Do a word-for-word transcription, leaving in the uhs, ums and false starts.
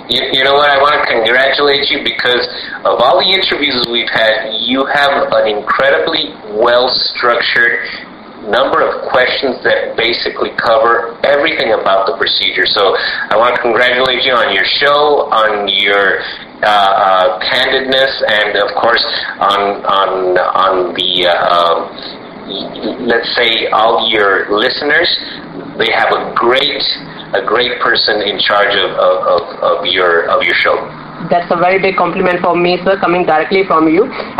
You, you know what? I want to congratulate you because of all the interviews we've had, you have an incredibly well-structured number of questions that basically cover everything about the procedure. So I want to congratulate you on your show, on your uh, uh, candidness, and of course on on on the uh, uh, let's say all your listeners. They have a great a great person in charge of, of, of your of your show. That's a very big compliment for me, sir, coming directly from you.